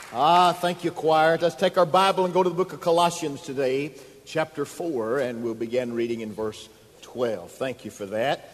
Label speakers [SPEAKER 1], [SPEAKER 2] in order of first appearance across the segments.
[SPEAKER 1] Thank you, choir. Let's take our Bible and go to the book of Colossians today, chapter 4, and we'll begin reading in verse 12. Thank you for that.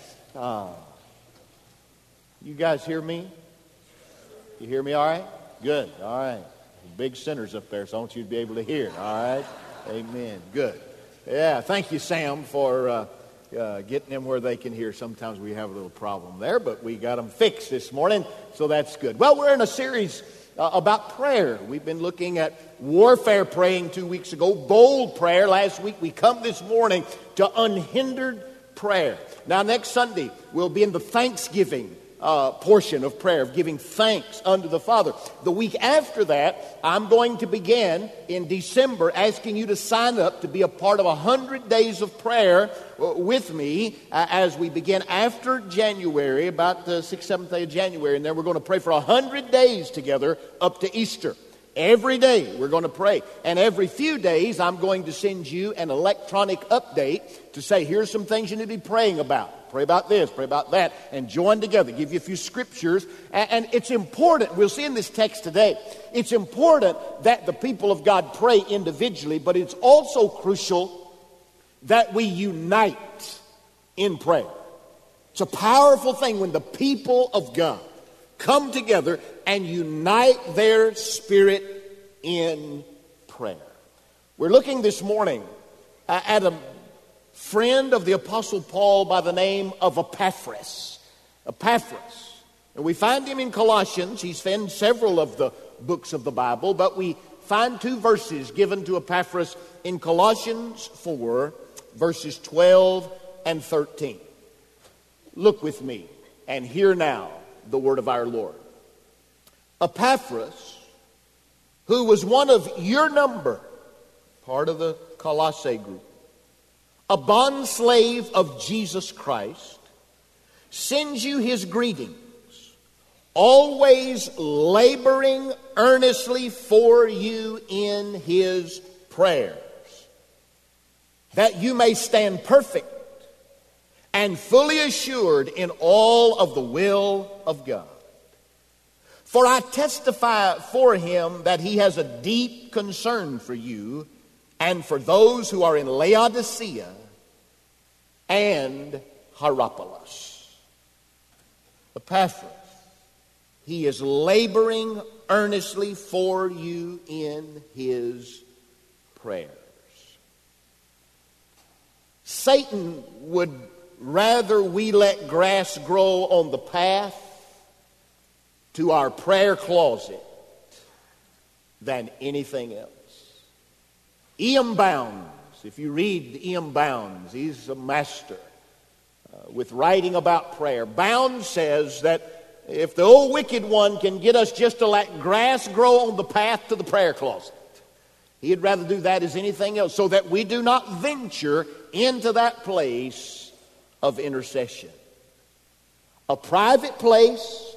[SPEAKER 1] You guys hear me? You hear me all right? Good. All right. Big sinners up there, so I want you to be able to hear. All right? Amen. Good. Yeah, thank you, Sam, for getting them where they can hear. Sometimes we have a little problem there, but we got them fixed this morning, so that's good. Well, we're in a series about prayer. We've been looking at warfare praying 2 weeks ago, bold prayer last week. We come this morning to unhindered prayer. Now, next Sunday, we'll be in the Thanksgiving portion of prayer, of giving thanks unto the Father. The week after that, I'm going to begin in December asking you to sign up to be a part of 100 days of prayer with me as we begin after January, about the 6th, 7th day of January, and then we're going to pray for 100 days together up to Easter. Every day we're going to pray. And every few days I'm going to send you an electronic update to say, here's some things you need to be praying about. Pray about this, pray about that, and join together. Give you a few scriptures. And it's important, we'll see in this text today, it's important that the people of God pray individually, but it's also crucial that we unite in prayer. It's a powerful thing when the people of God come together and unite their spirit in prayer. We're looking this morning at a friend of the Apostle Paul by the name of Epaphras. Epaphras. And we find him in Colossians. He's found several of the books of the Bible, but we find two verses given to Epaphras in Colossians 4, verses 12 and 13. Look with me and hear now the word of our Lord. Epaphras, who was one of your number, part of the Colossae group, a bondslave of Jesus Christ, sends you his greetings, always laboring earnestly for you in his prayers, that you may stand perfect and fully assured in all of the will of God. For I testify for him that he has a deep concern for you and for those who are in Laodicea and Hierapolis. Epaphras, he is laboring earnestly for you in his prayers. Satan would rather we let grass grow on the path to our prayer closet than anything else. E.M. Bounds, if you read E.M. Bounds, he's a master with writing about prayer. Bounds says that if the old wicked one can get us just to let grass grow on the path to the prayer closet, he'd rather do that as anything else, so that we do not venture into that place of intercession. A private place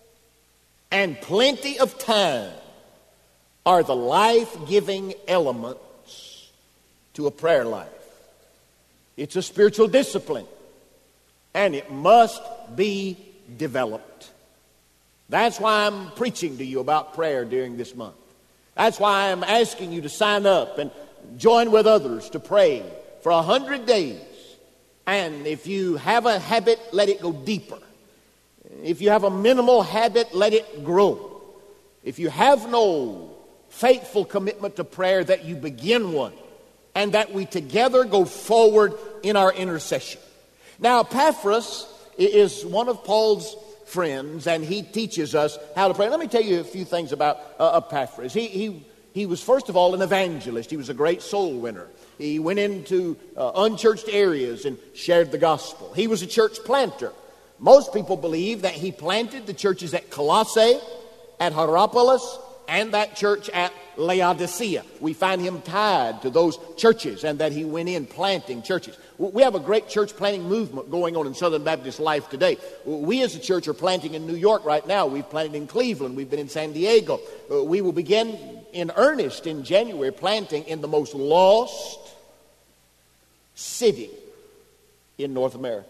[SPEAKER 1] and plenty of time are the life-giving elements to a prayer life. It's a spiritual discipline, and it must be developed. That's why I'm preaching to you about prayer during this month. That's why I'm asking you to sign up and join with others to pray for 100 days. And if you have a habit, let it go deeper. If you have a minimal habit, let it grow. If you have no faithful commitment to prayer, that you begin one, and that we together go forward in our intercession. Now, Epaphras is one of Paul's friends, and he teaches us how to pray. Let me tell you a few things about Epaphras. He was, first of all, an evangelist. He was a great soul winner. He went into unchurched areas and shared the gospel. He was a church planter. Most people believe that he planted the churches at Colossae, at Hierapolis, and that church at Laodicea. We find him tied to those churches, and that he went in planting churches. We have a great church planting movement going on in Southern Baptist life today. We as a church are planting in New York right now. We've planted in Cleveland. We've been in San Diego. We will begin in earnest in January planting in the most lost city in North America.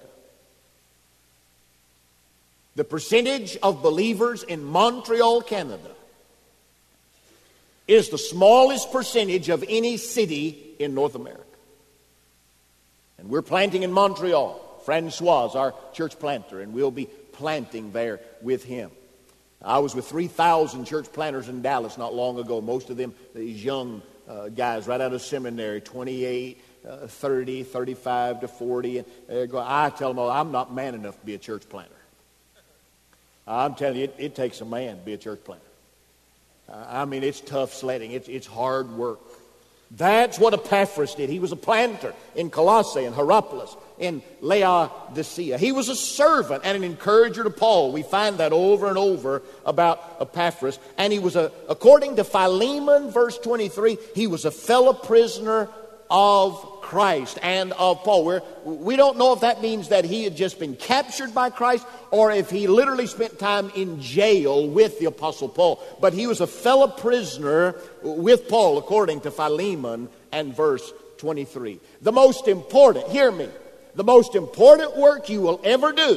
[SPEAKER 1] The percentage of believers in Montreal, Canada is the smallest percentage of any city in North America. And we're planting in Montreal. Francois, our church planter, and we'll be planting there with him. I was with 3,000 church planters in Dallas not long ago. Most of them, these young guys right out of seminary, 28, 30, 35 to 40. And I tell them all, I'm not man enough to be a church planter. I'm telling you, it takes a man to be a church planter. I mean, it's tough sledding. It's hard work. That's what Epaphras did. He was a planter in Colossae and Hierapolis, in Laodicea. He was a servant and an encourager to Paul. We find that over and over about Epaphras. And he was, according to Philemon, verse 23, he was a fellow prisoner of Christ and of Paul. We don't know if that means that he had just been captured by Christ or if he literally spent time in jail with the Apostle Paul. But he was a fellow prisoner with Paul, according to Philemon and verse 23. The most important, hear me, the most important work you will ever do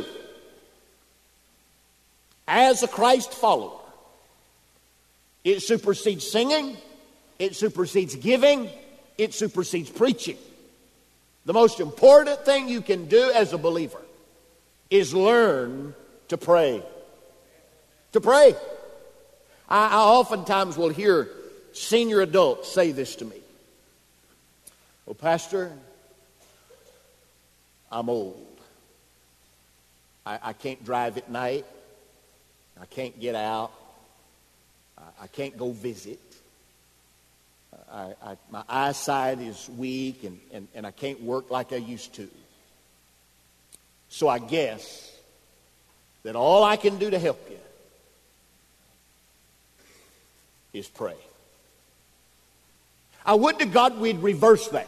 [SPEAKER 1] as a Christ follower, it supersedes singing, it supersedes giving, it supersedes preaching. The most important thing you can do as a believer is learn to pray. To pray. I oftentimes will hear senior adults say this to me. Well, Pastor, I'm old. I can't drive at night. I can't get out. I can't go visit. My eyesight is weak and I can't work like I used to. So I guess that all I can do to help you is pray. I would to God we'd reverse that.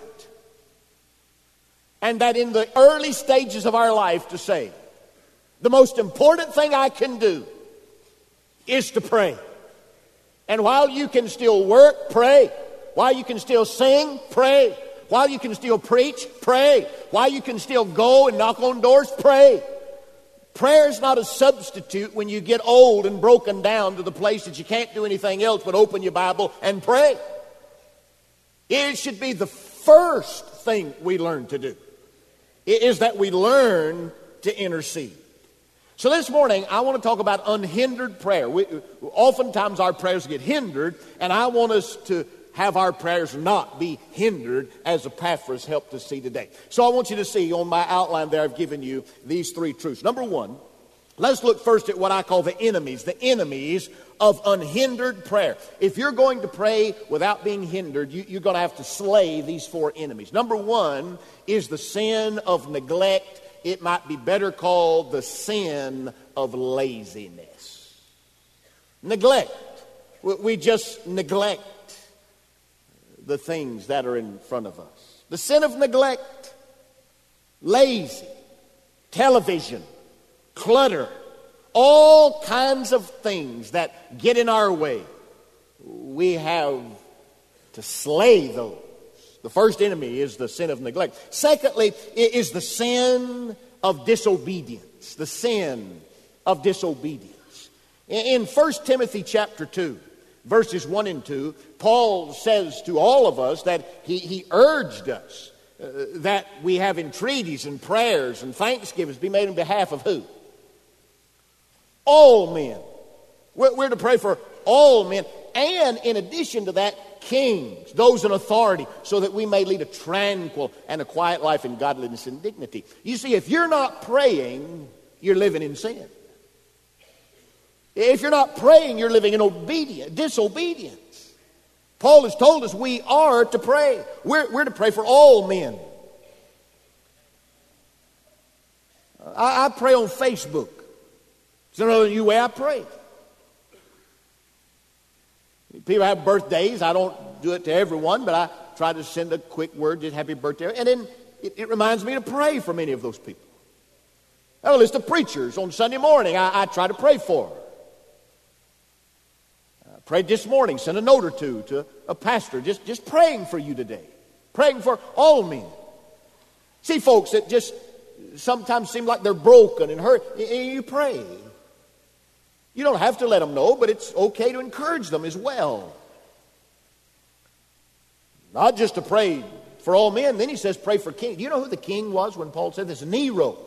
[SPEAKER 1] And that in the early stages of our life to say, the most important thing I can do is to pray. And while you can still work, pray. While you can still sing, pray. While you can still preach, pray. While you can still go and knock on doors, pray. Prayer is not a substitute when you get old and broken down to the place that you can't do anything else but open your Bible and pray. It should be the first thing we learn to do. It is that we learn to intercede. So this morning, I want to talk about unhindered prayer. Oftentimes our prayers get hindered, and I want us to have our prayers not be hindered, as Epaphras helped us see today. So I want you to see on my outline there, I've given you these three truths. Number one, let's look first at what I call the enemies of unhindered prayer. If you're going to pray without being hindered, you're going to have to slay these four enemies. Number one is the sin of neglect. It might be better called the sin of laziness. Neglect. We just neglect the things that are in front of us. The sin of neglect, lazy, television, clutter, all kinds of things that get in our way. We have to slay those. The first enemy is the sin of neglect. Secondly, it is the sin of disobedience. The sin of disobedience. In 1 Timothy chapter 2, verses 1 and 2, Paul says to all of us that he urged us that we have entreaties and prayers and thanksgivings be made on behalf of who? All men. We're to pray for all men. And in addition to that, kings, those in authority, so that we may lead a tranquil and a quiet life in godliness and dignity. You see, if you're not praying, you're living in sin. If you're not praying, you're living in disobedience. Paul has told us we are to pray. We're to pray for all men. I pray on Facebook. It's another new way I pray. People have birthdays. I don't do it to everyone, but I try to send a quick word, just happy birthday. And then it reminds me to pray for many of those people. I have a list of preachers on Sunday morning I try to pray for. I prayed this morning, sent a note or two to a pastor, just praying for you today. Praying for all men. See folks that just sometimes seem like they're broken and hurt. You pray. You don't have to let them know, but it's okay to encourage them as well. Not just to pray for all men. Then he says pray for king. Do you know who the king was when Paul said this? Nero.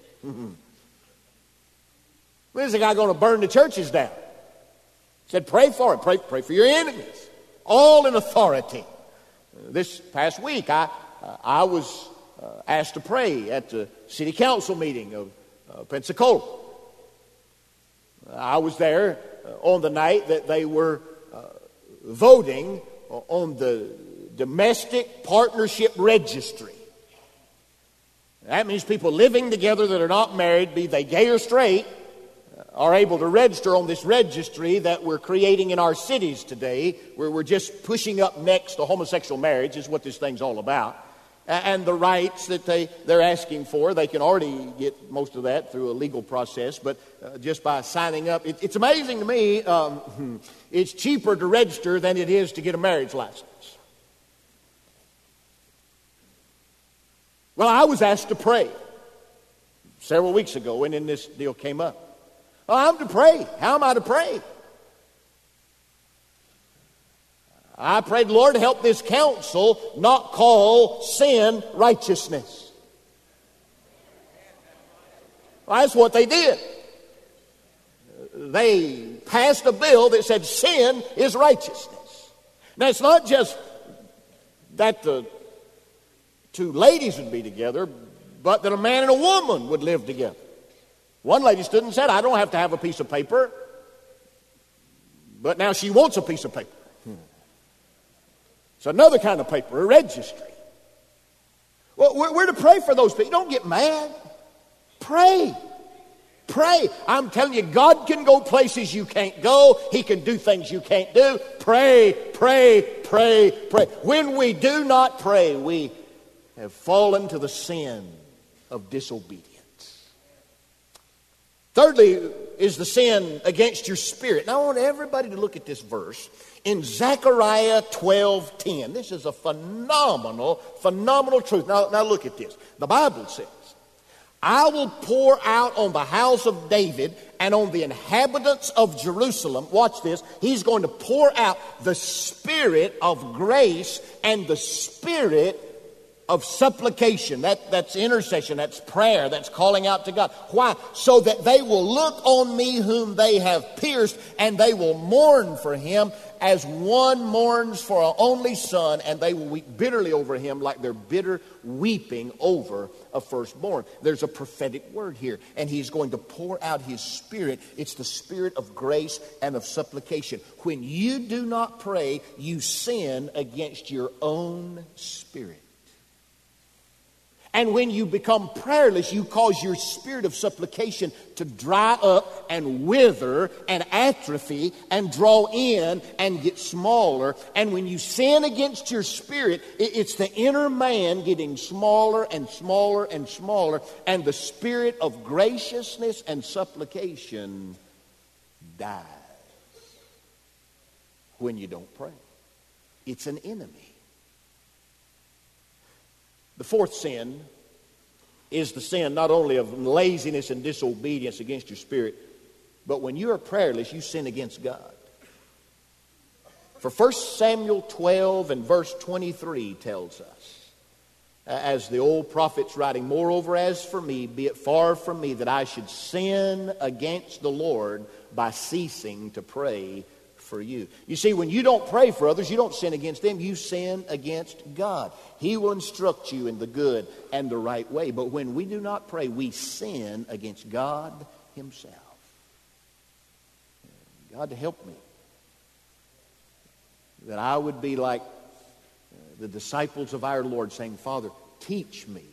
[SPEAKER 1] This is the guy going to burn the churches down. He said pray for him. Pray for your enemies. All in authority. This past week I was asked to pray at the city council meeting of Pensacola. I was there on the night that they were voting on the domestic partnership registry. That means people living together that are not married, be they gay or straight, are able to register on this registry that we're creating in our cities today, where we're just pushing up next to homosexual marriage is what this thing's all about. And the rights that they're asking for, they can already get most of that through a legal process, but just by signing up. It's amazing to me, it's cheaper to register than it is to get a marriage license. Well, I was asked to pray several weeks ago when this deal came up. Well, I'm to pray. How am I to pray? I prayed, Lord, help this council not call sin righteousness. Well, that's what they did. They passed a bill that said sin is righteousness. Now, it's not just that the two ladies would be together, but that a man and a woman would live together. One lady stood and said, I don't have to have a piece of paper, but now she wants a piece of paper. It's another kind of paper, a registry. Well, we're to pray for those people. Don't get mad. Pray. Pray. I'm telling you, God can go places you can't go. He can do things you can't do. Pray, pray, pray, pray. When we do not pray, we have fallen to the sin of disobedience. Thirdly is the sin against your spirit. Now I want everybody to look at this verse in Zechariah 12:10. This is a phenomenal truth. Now look at this. The Bible says, I will pour out on the house of David and on the inhabitants of Jerusalem. Watch this. He's going to pour out the spirit of grace and the spirit of supplication. That's intercession, that's prayer, that's calling out to God. Why? So that they will look on me whom they have pierced, and they will mourn for him as one mourns for an only son, and they will weep bitterly over him like they're bitter weeping over a firstborn. There's a prophetic word here, and he's going to pour out his spirit. It's the spirit of grace and of supplication. When you do not pray, you sin against your own spirit. And when you become prayerless, you cause your spirit of supplication to dry up and wither and atrophy and draw in and get smaller. And when you sin against your spirit, it's the inner man getting smaller and smaller and smaller. And the spirit of graciousness and supplication dies when you don't pray. It's an enemy. The fourth sin is the sin not only of laziness and disobedience against your spirit, but when you are prayerless, you sin against God. For 1 Samuel 12 and verse 23 tells us, as the old prophet's writing, moreover, as for me, be it far from me that I should sin against the Lord by ceasing to pray for you. You see, when you don't pray for others, you don't sin against them, you sin against God. He will instruct you in the good and the right way. But when we do not pray, we sin against God himself. God, to help me, that I would be like the disciples of our Lord, saying, Father, teach me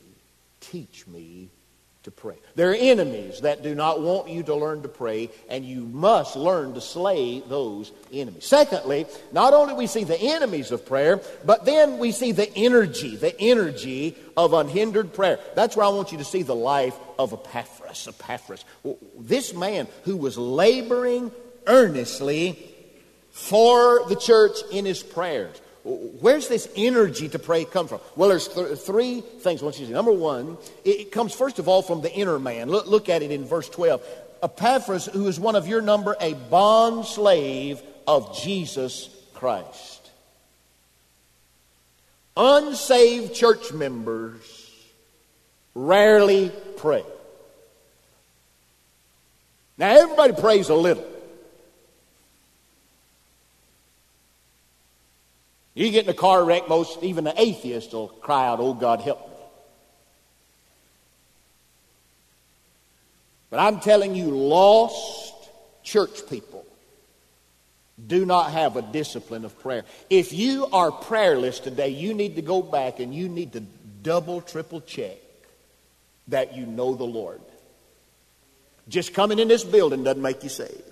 [SPEAKER 1] to pray. There are enemies that do not want you to learn to pray, and you must learn to slay those enemies. Secondly, not only we see the enemies of prayer, but then we see the energy of unhindered prayer. That's where I want you to see the life of Epaphras. This man who was laboring earnestly for the church in his prayers. Where's this energy to pray come from? Well, there's three things I want you to see. Number one, it comes first of all from the inner man. Look at it in verse 12. Epaphras, who is one of your number, a bond slave of Jesus Christ. Unsaved church members rarely pray. Now, everybody prays a little. You get in a car wreck, even the atheist will cry out, "Oh, God, help me." But I'm telling you, lost church people do not have a discipline of prayer. If you are prayerless today, you need to go back and you need to double, triple check that you know the Lord. Just coming in this building doesn't make you saved.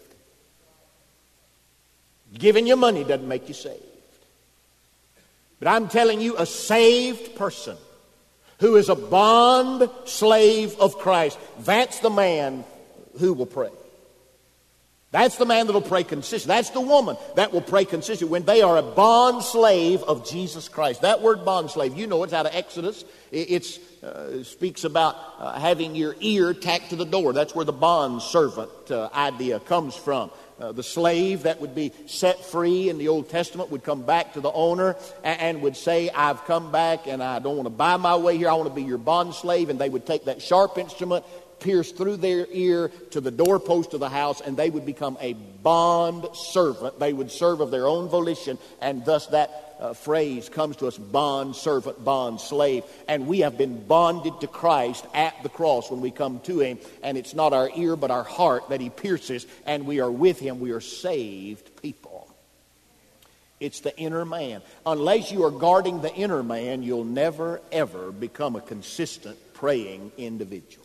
[SPEAKER 1] Giving your money doesn't make you saved. But I'm telling you, a saved person who is a bond slave of Christ, that's the man who will pray. That's the man that will pray consistently. That's the woman that will pray consistently when they are a bond slave of Jesus Christ. That word bond slave, you know it's out of Exodus. It speaks about having your ear tacked to the door. That's where the bond servant idea comes from. The slave that would be set free in the Old Testament would come back to the owner and would say, "I've come back and I don't want to buy my way here. I want to be your bond slave." And they would take that sharp instrument, pierce through their ear to the doorpost of the house, and they would become a bond servant. They would serve of their own volition, and thus that phrase comes to us: bond servant, bond slave. And we have been bonded to Christ at the cross when we come to Him, and it's not our ear but our heart that He pierces, and we are with Him. We are saved people. It's the inner man. Unless you are guarding the inner man, you'll never ever become a consistent praying individual.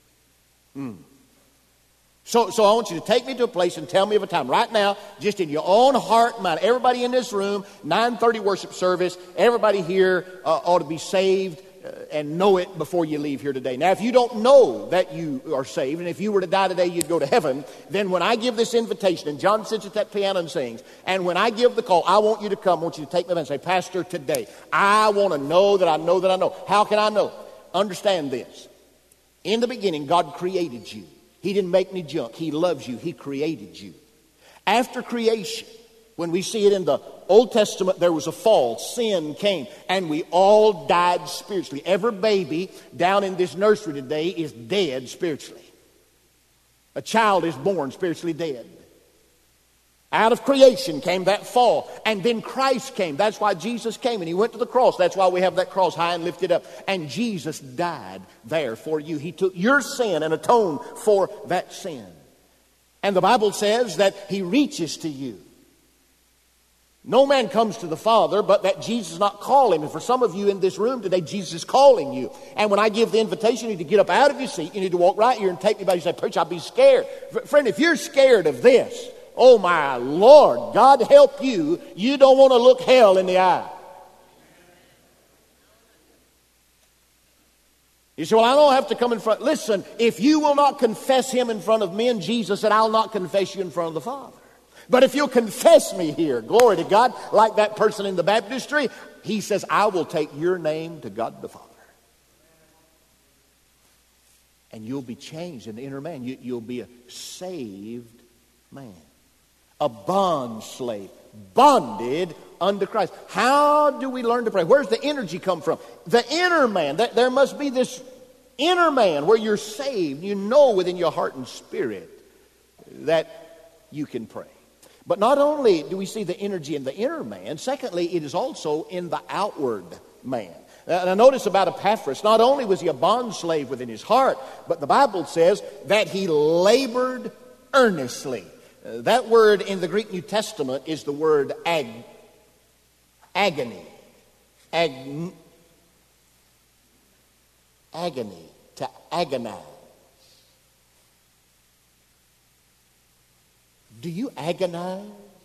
[SPEAKER 1] So I want you to take me to a place and tell me of a time right now, just in your own heart and mind. Everybody in this room, 9:30 worship service, everybody here ought to be saved and know it before you leave here today. Now, if you don't know that you are saved, and if you were to die today, you'd go to heaven, then when I give this invitation, and John sits at that piano and sings, and when I give the call, I want you to come, I want you to take me and say, "Pastor, today, I want to know that I know that I know." How can I know? Understand this. In the beginning, God created you. He didn't make any junk. He loves you. He created you. After creation, when we see it in the Old Testament, there was a fall. Sin came, and we all died spiritually. Every baby down in this nursery today is dead spiritually. A child is born spiritually dead. Out of creation came that fall. And then Christ came. That's why Jesus came and He went to the cross. That's why we have that cross high and lifted up. And Jesus died there for you. He took your sin and atoned for that sin. And the Bible says that He reaches to you. No man comes to the Father but that Jesus not call him. And for some of you in this room today, Jesus is calling you. And when I give the invitation, you need to get up out of your seat. You need to walk right here and take me by. You say, "Preacher, I'll be scared." Friend, if you're scared of this, oh my Lord, God help you. You don't want to look hell in the eye. You say, "Well, I don't have to come in front." Listen, if you will not confess Him in front of men, Jesus said, "I'll not confess you in front of the Father." But if you'll confess me here, glory to God, like that person in the baptistry, He says, "I will take your name to God the Father." And you'll be changed in the inner man. You'll be a saved man. A bond slave, bonded unto Christ. How do we learn to pray? Where's the energy come from? The inner man. There must be this inner man where you're saved. You know within your heart and spirit that you can pray. But not only do we see the energy in the inner man, secondly, it is also in the outward man. Now notice about Epaphras. Not only was he a bond slave within his heart, but the Bible says that he labored earnestly. That word in the Greek New Testament is the word agony. Agony, to agonize. Do you agonize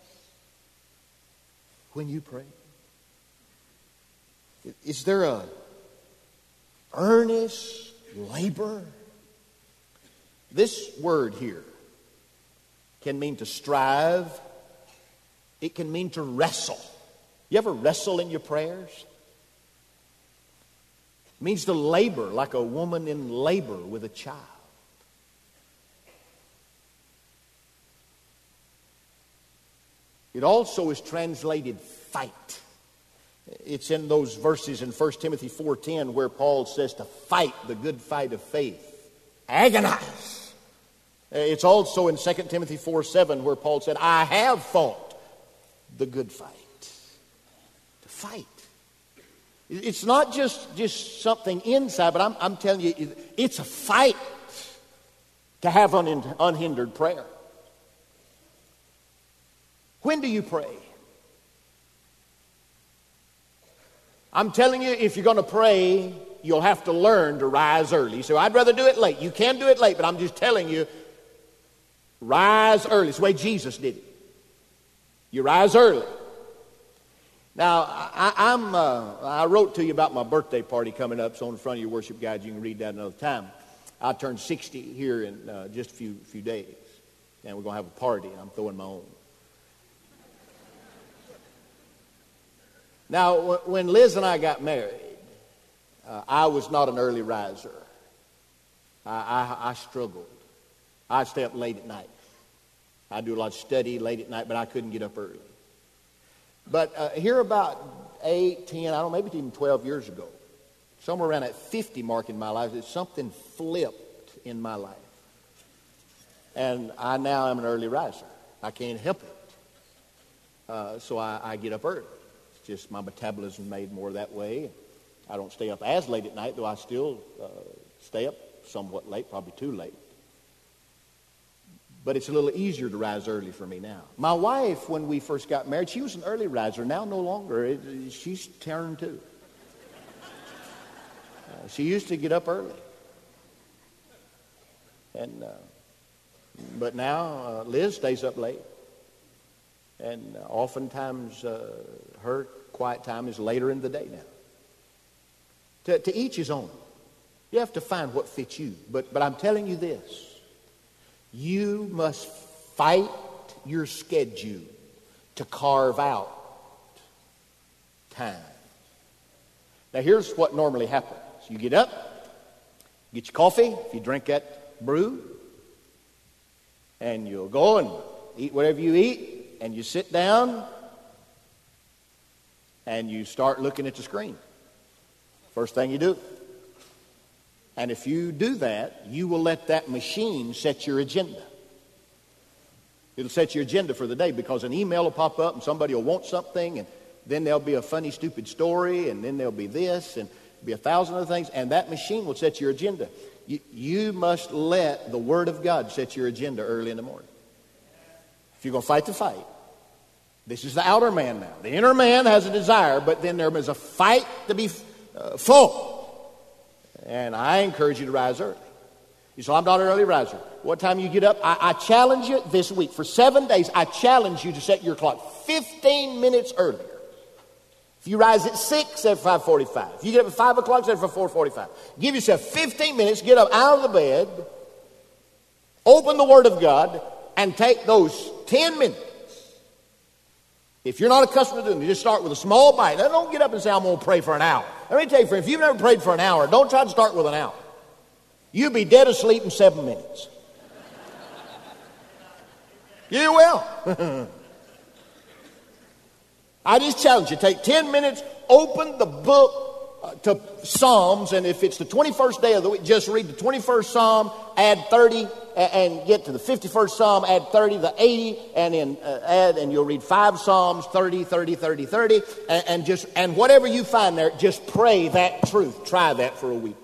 [SPEAKER 1] when you pray? Is there a earnest labor? This word here can mean to strive. It can mean to wrestle. You ever wrestle in your prayers? It means to labor like a woman in labor with a child. It also is translated fight. It's in those verses in 1 Timothy 4:10 where Paul says to fight the good fight of faith. Agonize. It's also in 2 Timothy 4:7 where Paul said, I have fought the good fight. To fight. It's not just something inside, but I'm telling you, it's a fight to have unhindered prayer. When do you pray? I'm telling you, if you're going to pray, you'll have to learn to rise early. So I'd rather do it late. You can do it late, but I'm just telling you, rise early. It's the way Jesus did it. You rise early. Now, I wrote to you about my birthday party coming up. It's on the front of your worship guide. You can read that another time. I turned 60 here in just a few days. And we're going to have a party. I'm throwing my own. Now, when Liz and I got married, I was not an early riser. I struggled. I'd stay up late at night. I do a lot of study late at night, but I couldn't get up early. But here about 8, 10, I don't know, maybe even 12 years ago, somewhere around that 50 mark in my life, something flipped in my life. And I now am an early riser. I can't help it. So I get up early. It's just my metabolism made more that way. I don't stay up as late at night, though I still stay up somewhat late, probably too late. But it's a little easier to rise early for me now. My wife, when we first got married, she was an early riser. Now no longer. She's turned too. She used to get up early. But now Liz stays up late. And oftentimes her quiet time is later in the day now. To each his own. You have to find what fits you. But I'm telling you this. You must fight your schedule to carve out time. Now here's what normally happens. You get up, get your coffee, if you drink that brew, and you'll go and eat whatever you eat, and you sit down, and you start looking at the screen. First thing you do. And if you do that, you will let that machine set your agenda. It'll set your agenda for the day because an email will pop up and somebody will want something, and then there'll be a funny, stupid story, and then there'll be this, and be 1,000 other things, and that machine will set your agenda. You must let the Word of God set your agenda early in the morning. If you're going to fight the fight. This is the outer man now. The inner man has a desire, but then there is a fight to be full. And I encourage you to rise early. You say, I'm not an early riser. What time you get up? I challenge you this week. For 7 days, I challenge you to set your clock 15 minutes earlier. If you rise at 6, set for 5:45. If you get up at 5 o'clock, set for 4:45. Give yourself 15 minutes, get up out of the bed, open the Word of God, and take those 10 minutes. If you're not accustomed to doing it, you just start with a small bite. Now, don't get up and say, I'm going to pray for an hour. Let me tell you, friend, if you've never prayed for an hour, don't try to start with an hour. You'll be dead asleep in 7 minutes. You will. I just challenge you, take 10 minutes, open the book to Psalms, and if it's the 21st day of the week, just read the 21st Psalm, add 30, and get to the 51st Psalm, add 30, the 80, and then add, and you'll read 5 Psalms, 30, 30, 30, 30, and whatever you find there, just pray that truth. Try that for a week.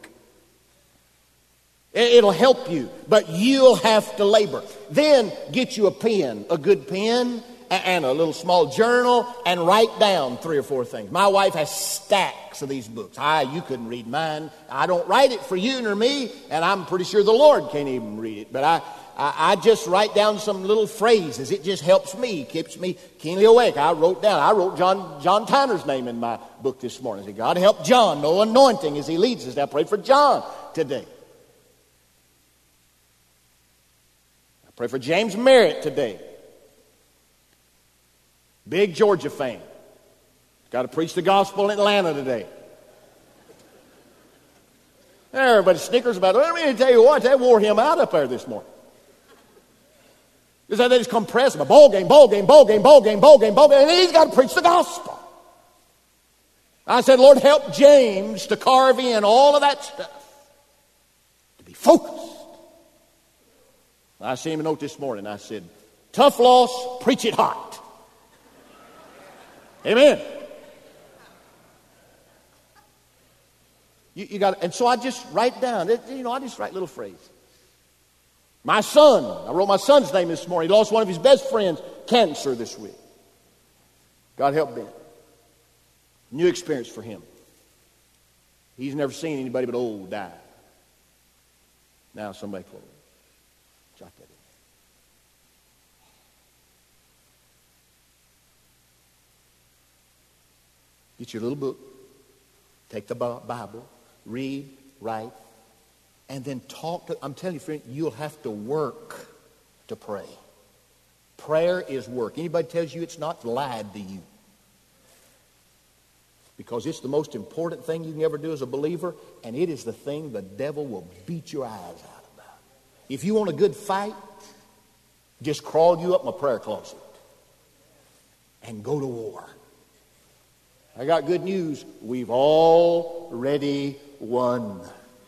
[SPEAKER 1] It'll help you, but you'll have to labor. Then get you a pen, a good pen, and a little small journal, and write down 3 or 4 things. My wife has stacks of these books. You couldn't read mine. I don't write it for you nor me, and I'm pretty sure the Lord can't even read it. But I just write down some little phrases. It just helps me, keeps me keenly awake. I wrote John Tyner's name in my book this morning. I said, God help John, no anointing as he leads us. I prayed for John today. I pray for James Merritt today. Big Georgia fan. Got to preach the gospel in Atlanta today. Everybody snickers about it. Let me tell you what, they wore him out up there this morning. They just compress him. Ball game, and he's got to preach the gospel. I said, Lord, help James to carve in all of that stuff, to be focused. I sent him a note this morning. I said, tough loss, preach it hot. Amen. You got, and so I just write down, I just write little phrases. My son, I wrote my son's name this morning. He lost one of his best friends, cancer, this week. God help Ben. New experience for him. He's never seen anybody but old die. Now somebody close. Jot that in. Get your little book. Take the Bible. Read, write, and then talk to. I'm telling you, friend, you'll have to work to pray. Prayer is work. Anybody tells you it's not, lied to you. Because it's the most important thing you can ever do as a believer, and it is the thing the devil will beat your eyes out about. If you want a good fight, just crawl you up my prayer closet and go to war. I got good news. We've already won.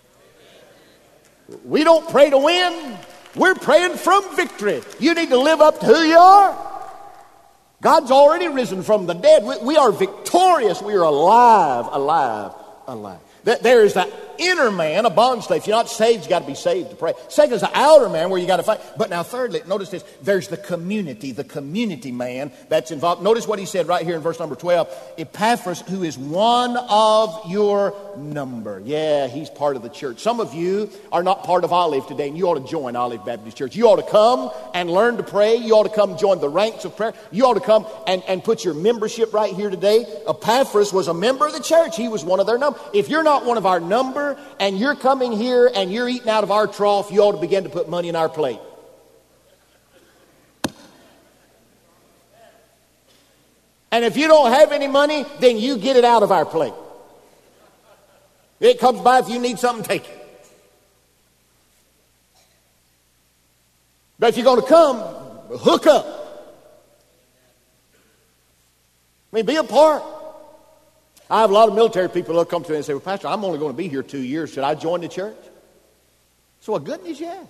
[SPEAKER 1] We don't pray to win. We're praying from victory. You need to live up to who you are. God's already risen from the dead. We are victorious. We are alive, alive, alive. There is that inner man, a bondslave. If you're not saved, you got to be saved to pray. Second is the outer man, where you got to fight. But now thirdly, notice this. There's the community man that's involved. Notice what he said right here in verse number 12. Epaphras, who is one of your number. Yeah, he's part of the church. Some of you are not part of Olive today, and you ought to join Olive Baptist Church. You ought to come and learn to pray. You ought to come join the ranks of prayer. You ought to come and put your membership right here today. Epaphras was a member of the church. He was one of their number. If you're not one of our number, and you're coming here and you're eating out of our trough, you ought to begin to put money in our plate. And if you don't have any money, then you get it out of our plate. It comes by. If you need something, take it. But if you're going to come, hook up. I mean, be a part. I have a lot of military people who come to me and say, well, Pastor, I'm only going to be here 2 years. Should I join the church? So, good news, yes.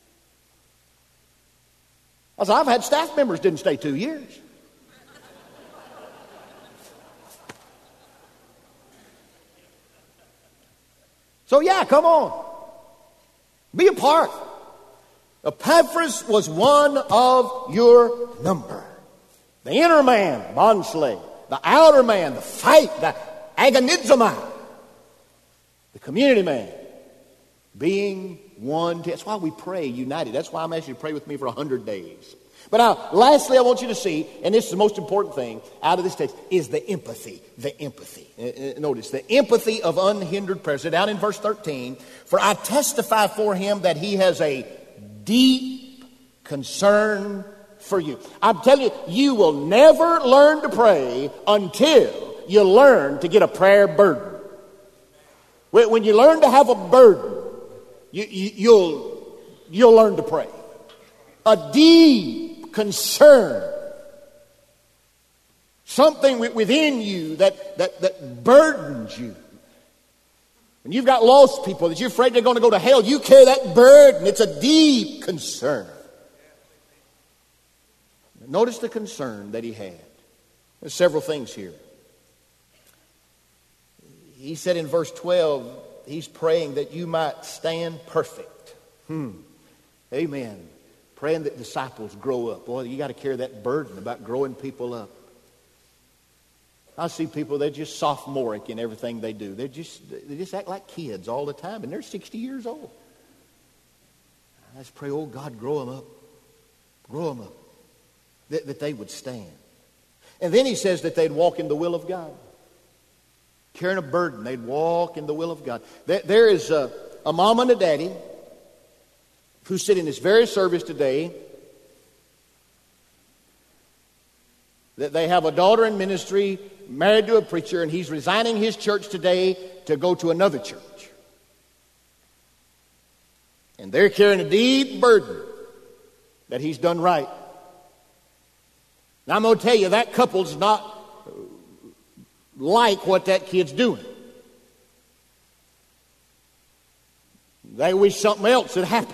[SPEAKER 1] I said, I've had staff members didn't stay 2 years. So, yeah, come on. Be a part. Epaphras was one of your number. The inner man, bondslave. The outer man, the fight, the agonizomai. The community man. Being one. That's why we pray united. That's why I'm asking you to pray with me for 100 days. But now, lastly, I want you to see, and this is the most important thing out of this text, is the empathy. The empathy. Notice, the empathy of unhindered prayer. So down in verse 13, for I testify for him that he has a deep concern for you. I'm telling you, you will never learn to pray until you learn to get a prayer burden. When you learn to have a burden, you'll learn to pray. A deep concern. Something within you that burdens you. When you've got lost people that you're afraid they're going to go to hell, you carry that burden. It's a deep concern. Notice the concern that he had. There's several things here. He said in verse 12, he's praying that you might stand perfect. Amen. Praying that disciples grow up. Boy, you got to carry that burden about growing people up. I see people, they're just sophomoric in everything they do. They just act like kids all the time, and they're 60 years old. I just pray, oh God, grow them up. Grow them up. That they would stand. And then he says that they'd walk in the will of God. Carrying a burden, they'd walk in the will of God. There is a mom and a daddy who sit in this very service today. That they have a daughter in ministry, married to a preacher, and he's resigning his church today to go to another church. And they're carrying a deep burden that he's done right. Now, I'm going to tell you, that couple's not like what that kid's doing. They wish something else had happened.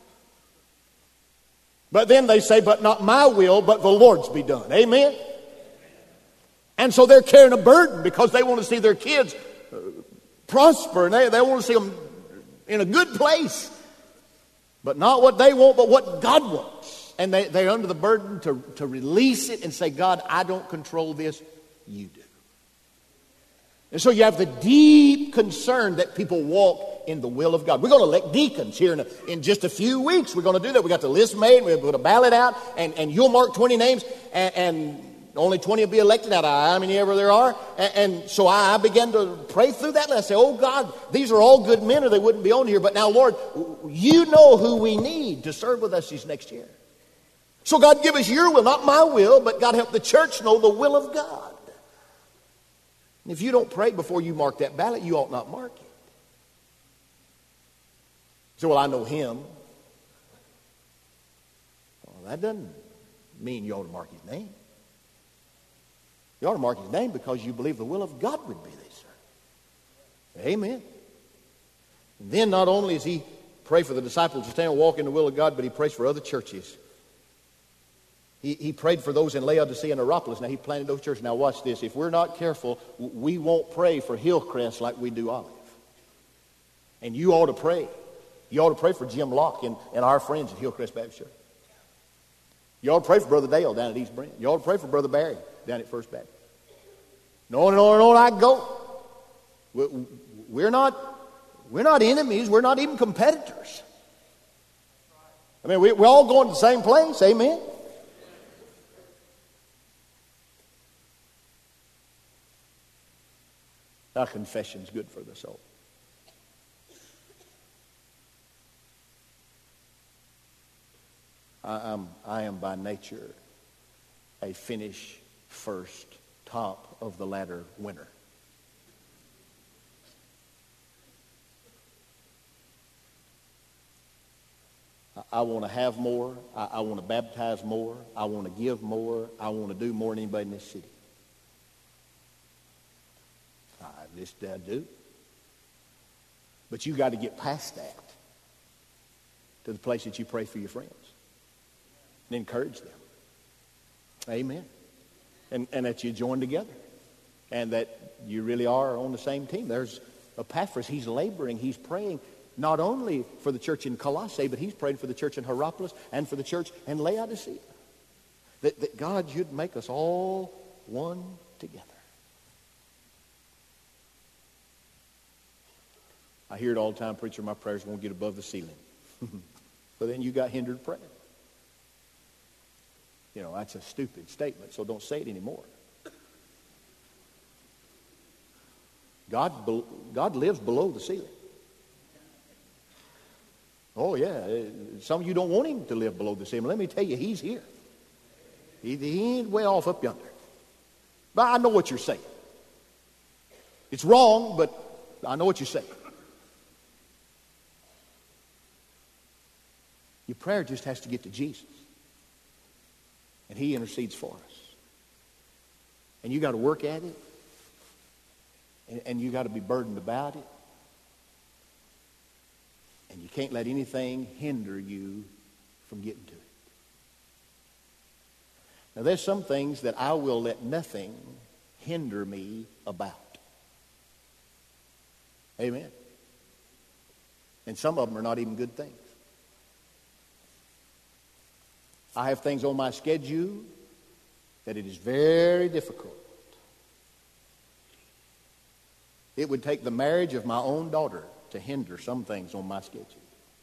[SPEAKER 1] But then they say, but not my will, but the Lord's be done. Amen? And so they're carrying a burden because they want to see their kids prosper, and they want to see them in a good place. But not what they want, but what God wants. And they're under the burden to release it and say, God, I don't control this, you do. And so you have the deep concern that people walk in the will of God. We're going to elect deacons here in just a few weeks. We're going to do that. We got the list made. We'll put a ballot out, and you'll mark 20 names, and only 20 will be elected out of how many ever there are. And so I began to pray through that, and I say, oh God, these are all good men or they wouldn't be on here. But now, Lord, you know who we need to serve with us this next year. So God, give us your will, not my will, but God, help the church know the will of God. And if you don't pray before you mark that ballot, you ought not mark it. So, well, I know him. Well, that doesn't mean you ought to mark his name. You ought to mark his name because you believe the will of God would be this, sir. Amen. And then not only does he pray for the disciples to stand and walk in the will of God, but he prays for other churches. He prayed for those in Laodicea and Hierapolis. Now, he planted those churches. Now, watch this. If we're not careful, we won't pray for Hillcrest like we do Olive. And you ought to pray. You ought to pray for Jim Locke and our friends at Hillcrest Baptist Church. You ought to pray for Brother Dale down at East Brent. You ought to pray for Brother Barry down at First Baptist. And on and on and on I go. We're not enemies. We're not even competitors. I mean, we're all going to the same place. Amen. Our confession's good for the soul. I am by nature a finish first, top of the ladder winner. I want to have more. I want to baptize more. I want to give more. I want to do more than anybody in this city. This I do. But you got to get past that to the place that you pray for your friends and encourage them. Amen. And that you join together and that you really are on the same team. There's Epaphras. He's laboring. He's praying not only for the church in Colossae, but he's praying for the church in Hierapolis and for the church in Laodicea. That God should make us all one together. I hear it all the time, preacher, my prayers won't get above the ceiling. But then you got hindered prayer. You know, that's a stupid statement, so don't say it anymore. God lives below the ceiling. Oh, yeah. Some of you don't want him to live below the ceiling. Let me tell you, he's here. He ain't way off up yonder. But I know what you're saying. It's wrong, but I know what you're saying. Your prayer just has to get to Jesus. And he intercedes for us. And you got to work at it. And you got to be burdened about it. And you can't let anything hinder you from getting to it. Now, there's some things that I will let nothing hinder me about. Amen. And some of them are not even good things. I have things on my schedule that it is very difficult. It would take the marriage of my own daughter to hinder some things on my schedule.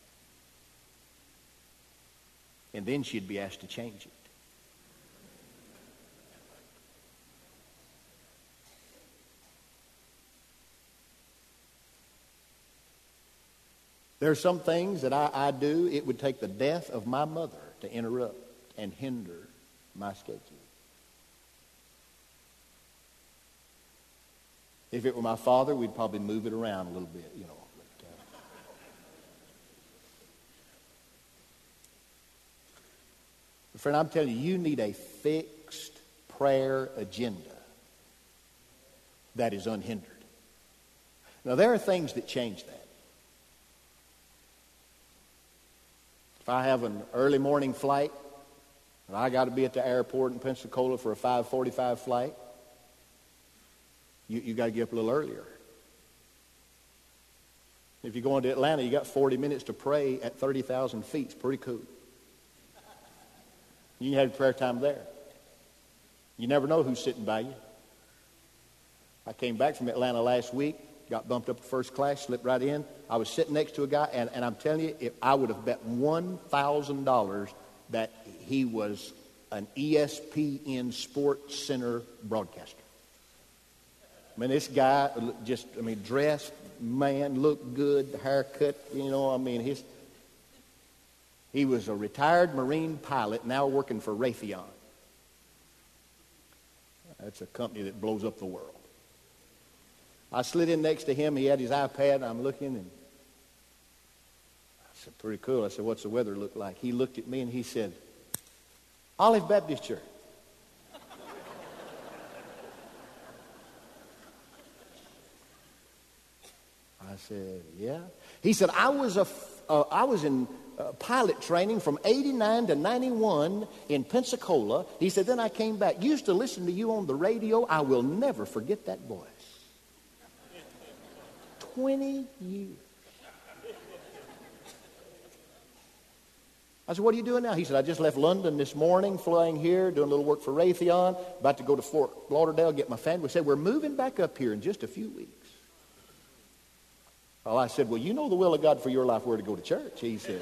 [SPEAKER 1] And then she'd be asked to change it. There are some things that I do, it would take the death of my mother to interrupt and hinder my schedule. If it were my father, we'd probably move it around a little bit, you know. But friend, I'm telling you, you need a fixed prayer agenda that is unhindered. Now, there are things that change that. If I have an early morning flight and I got to be at the airport in Pensacola for a 5:45 flight, you got to get up a little earlier. If you're going to Atlanta, you got 40 minutes to pray at 30,000 feet. It's pretty cool. You can have prayer time there. You never know who's sitting by you. I came back from Atlanta last week, got bumped up to first class, slipped right in. I was sitting next to a guy, and I'm telling you, if I would have bet $1,000 that he was an ESPN Sports Center broadcaster. I mean, this guy just, dressed, man, looked good, haircut, he was a retired Marine pilot, now working for Raytheon. That's a company that blows up the world. I slid in next to him. He had his iPad, and I'm looking, and I said, pretty cool. I said, what's the weather look like? He looked at me, and he said, Olive Baptist Church. I said, yeah. He said, I was in pilot training from 89 to 91 in Pensacola. He said, then I came back. Used to listen to you on the radio. I will never forget that voice. 20 years. I said, what are you doing now? He said, I just left London this morning, flying here, doing a little work for Raytheon, about to go to Fort Lauderdale, get my family. We said, we're moving back up here in just a few weeks. Well, I said, well, you know the will of God for your life, where to go to church. He said,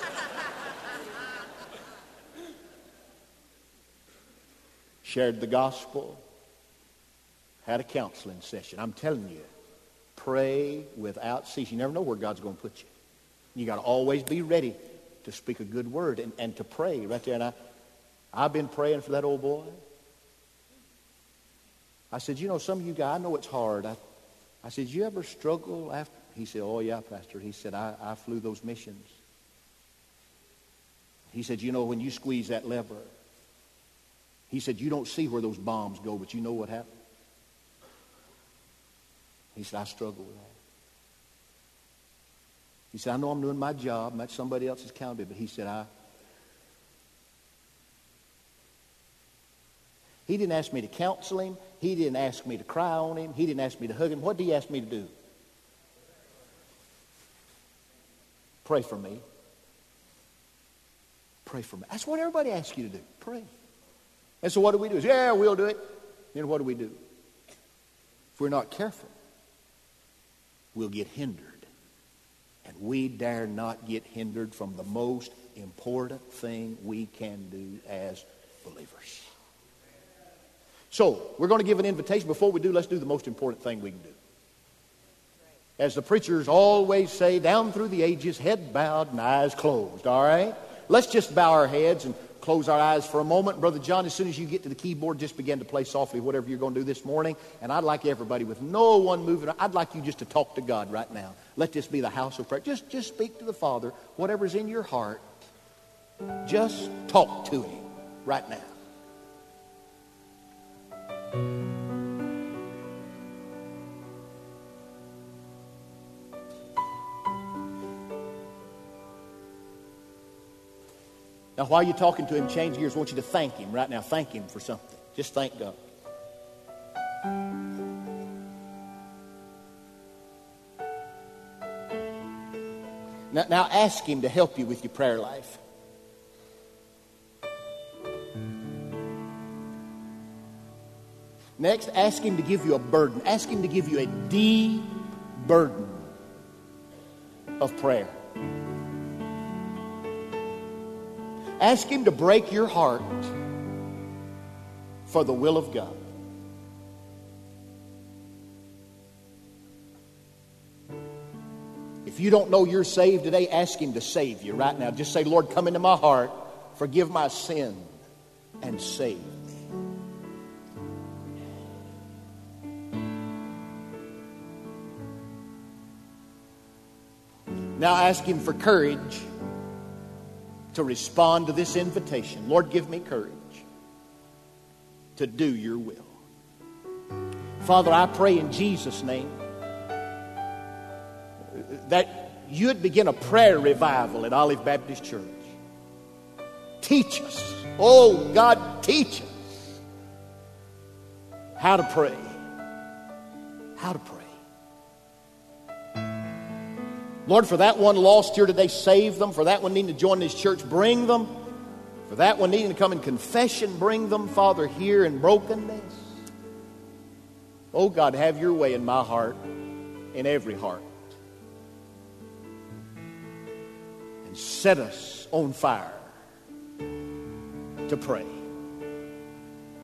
[SPEAKER 1] shared the gospel, had a counseling session. I'm telling you, pray without ceasing. You never know where God's going to put you. You got to always be ready to speak a good word and to pray right there. And I've been praying for that old boy. I said, some of you guys, I know it's hard. I said, you ever struggle after? He said, oh, yeah, Pastor. He said, I flew those missions. He said, when you squeeze that lever, he said, you don't see where those bombs go, but you know what happened. He said, I struggle with that. He said, I know I'm doing my job, and that's somebody else's accountability, but he said, He didn't ask me to counsel him. He didn't ask me to cry on him. He didn't ask me to hug him. What did he ask me to do? Pray for me. Pray for me. That's what everybody asks you to do. Pray. And so what do we do? Yeah, we'll do it. Then what do we do? If we're not careful, we'll get hindered. And we dare not get hindered from the most important thing we can do as believers. So, we're going to give an invitation. Before we do, let's do the most important thing we can do. As the preachers always say, down through the ages, head bowed and eyes closed, all right? Let's just bow our heads and close our eyes for a moment. Brother John, as soon as you get to the keyboard, just begin to play softly whatever you're going to do this morning. And I'd like everybody, with no one moving, I'd like you just to talk to God right now. Let this be the house of prayer. Just speak to the Father. Whatever's in your heart, just talk to Him right now. Now, while you're talking to Him, change gears. I want you to thank Him right now. Thank Him for something. Just thank God. Now ask Him to help you with your prayer life. Next, ask Him to give you a burden. Ask Him to give you a deep burden of prayer. Ask Him to break your heart for the will of God. If you don't know you're saved today, ask Him to save you right now. Just say, Lord, come into my heart, forgive my sin, and save me. Now ask Him for courage to respond to this invitation. Lord, give me courage to do your will. Father, I pray in Jesus' name that you'd begin a prayer revival at Olive Baptist Church. Teach us. Oh, God, teach us how to pray. How to pray. Lord, for that one lost here today, save them. For that one needing to join this church, bring them. For that one needing to come in confession, bring them, Father, here in brokenness. Oh, God, have your way in my heart, in every heart. And set us on fire to pray.